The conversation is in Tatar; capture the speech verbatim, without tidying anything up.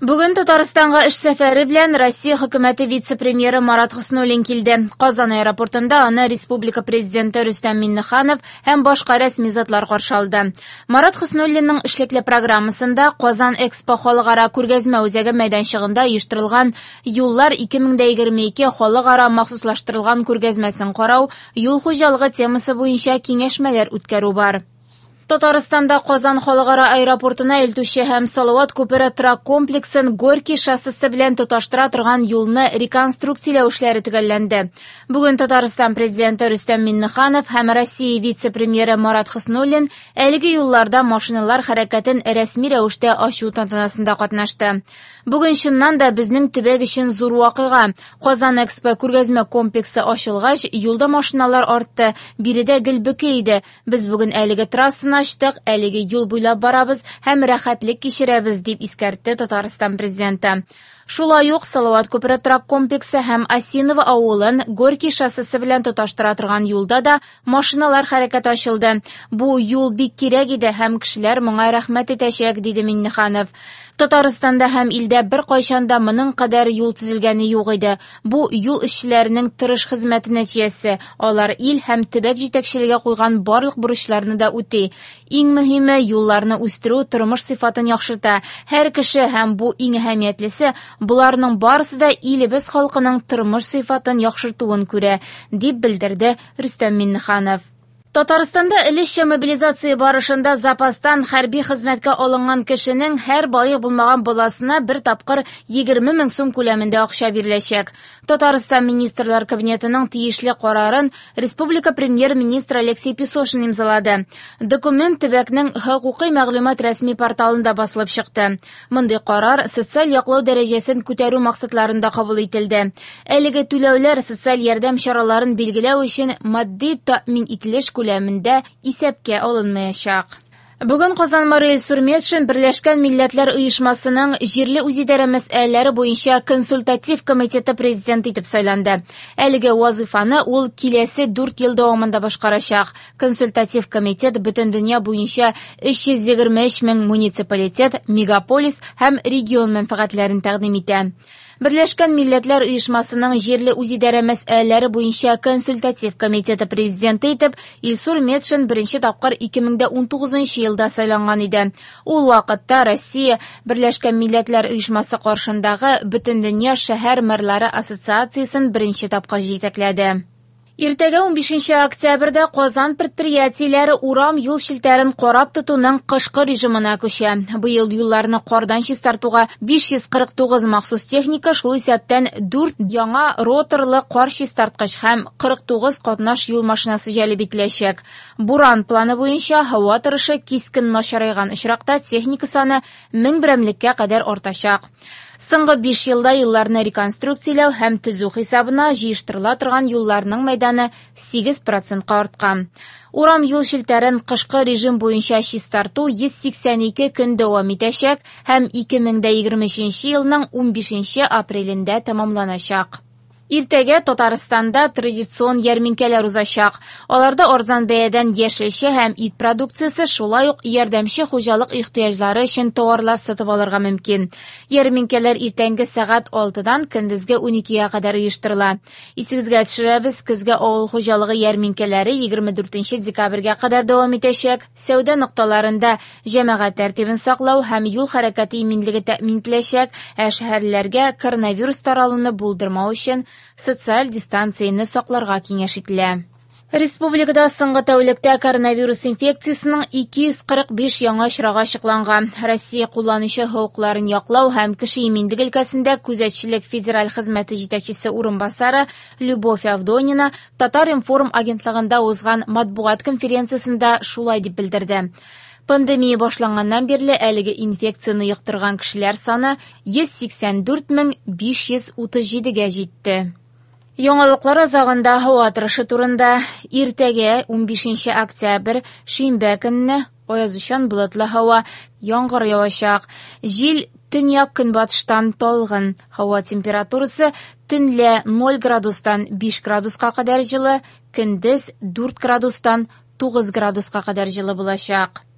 Бүген Татарстанга эш сәфәре белән Россия хөкүмәте вице-премьеры Марат Хөснуллин килде. Казан аэропортында аны республика президенты Рөстәм Миңнеханов һәм башка рәсми затлар каршы алды. Марат Хөснуллинның эшлекле программасында Казан Экспо халыкара күргәзмә үзәге мәйданчыгында оештырылган Юллар ике мең егерме ике халыкара махсуслаштырылган күргәзмәсен карау, юл хуҗалыгы темасы буенча киңәшмәләр үткәрү бар. Татарстанда Казан халыкара аэропортына илтүче һәм Салават күпере трак комплексын Горький шоссесы белән тоташтыра торган юлны реконструкцияләү эшләре төгәлләнде. Бүген Татарстан президенты Рөстәм Миңнеханов һәм Россия вице-премьеры Марат Хөснуллин әлеге юлларда машиналар хәрәкәтен рәсми рәвештә ачу тантанасында катнашты. Бүген чыннан да безнең төбәк өчен зур вакыйга. Казан Экспо күргәзмә комплексы ачылгач, юлда машиналар артты, биредә гөлбөке иде. Без бүген әлеге трассаны ачтык, әлеге юл буйлап барабыз һәм рәхәтлек кичерәбез, дип искәртте Татарстан президенты. Шулай ук Салават күпере трак комплексы һәм Осиново авылын Горький шоссесы белән тоташтыра торган юлда да машиналар хәрәкәт ачылды. Бу юл бик кирәк иде һәм кешеләр моңа рәхмәт итәчәк, диде Миңнеханов. Татарстанда һәм илдә бер кайчанда моның кадәр юл төзелгәне юк иде. Бу юл эшчеләренең тырыш хезмәте нәтиҗәсе. Алар ил һәм төбәк җитәкчелеге куйган барлык бурычларны да үти. Иң мөһиме, юлларны үстерү тормыш сыйфатын яхшырта. Һәр кеше һәм бу иң әһәмиятлесе, буларның барысы да илебез халкының тормыш сыйфатын яхшыртуын күрә, дип белдерде Рөстәм Миңнеханов. Татарстанда элешчә мобилизация барышында запастан хәрби хезмәткә алынган кешенең һәр баек булмаган баласына бер тапкыр егерме мең сум күләмендә акча биреләчәк. Татарстан министрлар кабинетының тиешле карарын республика премьер-министры Алексей Песошин имзалады. Документ төбәкнең хокукый мәгълүмат рәсми порталында басылып чыкты. Мондый карар социаль яклау дәрәҗәсен күтәрү максатларында кабул ителде. Әлеге түләүләр социаль ярдәм чараларын билгеләү өчен матди тәэмин ителеш күләмендә исәпкә алынмаячак. Бүген Казан мэры Илсур Метшин Берләшкән Милләтләр оешмасының җирле үзидарә мәсьәләләре буенча консультатив комитеты президенты итеп сайланды. Әлеге вазифаны ул киләсе дүрт ел дәвамында башкарачак. Консультатив комитет бөтен дөнья буенча өч йөз егерме өч мең муниципалитет, мегаполис һәм регион мәнфәгатьләрен тәкъдим итә. Берләшкән Милләтләр оешмасының җирле үзидарә мәсьәләләре буенча консультатив комитеты президенты итеп Илсур Метшин беренче тапкыр ике мең ун тугызынчы елда сайланган иде. Ул вакытта Россия Берләшкән Милләтләр оешмасы каршындагы Бөтендөнья шәһәр мэрлары ассоциациясен беренче тапкыр җитәкләде. Иртәгә ун бишенче октябрьдә Казан предприятиеләре урам юл шелтәрен карап тотуның кышкы режимына күчә. Быел юлларны кардан чистартуга биш йөз кырык тугыз махсус техника, шул исәптән дүрт яңа роторлы кар чистарткыч һәм кырык тугыз катнаш юл машинасы җәлеп ителәчәк. Буран планы буенча һава торышы кискен начарайган очракта техника саны мең берәмлеккә кадәр артачак. Соңгы биш елда юлларны реконструкцияләү һәм төзү хисабына җыештырыла торган юлларның мәйданы сигез процентка арткан. Урам юл шелтәрен кышкы режим буенча чистарту йөз сиксән ике көн дәвам итәчәк һәм ике мең егерме өченче елның ун бишенче апрелендә тәмамланачак. Иртәгә Татарстанда традицион ярминкәләр узачак. Аларда арзан бәядән яшелчә һәм ит продукциясе, шулай ук ярдәмче хуҗалык ихтыяҗлары өчен товарлар сатып алырга мөмкин. Ярминкәләр иртәнге сәгать алтыдан көндезге уникегә кадәр оештырыла. Исегезгә төшерәбез, көзгә авыл хуҗалыгы ярминкәләре егерме дүртенче декабрьгә кадәр дәвам итәчәк. Сәүдә нокталарында җәмәгать тәртибен саклау һәм юл хәрәкәте иминлеге тәэмин ителәчәк, ә шәһәрләргә коронавирус таралуны булдырмау өчен социаль дистанцияны сакларга киңәш ителә. Республикада соңгы тәүлектә коронавирус инфекциясының ике йөз кырык биш яңа очрагы ачыкланган. Россия кулланучы хокукларын яклау һәм кеше иминлеге өлкәсендә күзәтчелек федераль хезмәте җитәкчесе урынбасары Любовь Авдонина Татар-Информ агентлыгында узган матбугат конференциясендә шулай дип белдерде. Пандемия башланганнан бирле әлеге инфекцияны йоктырган кешеләр саны йөз сиксән дүрт мең биш йөз утыз җидегә җитте. Яңалыклар азагында һава торышы турында. Иртәгә ун бишенче октябрь шимбә көнне аязучан болытлы һава, яңгыр явачак. Җил төньяк көнбатыштан талгын. Һава температурасы төнлә ноль градустан биш градуска кадәр җылы, көндез дүрт градустан тугыз градуска кадәр җылы булачак.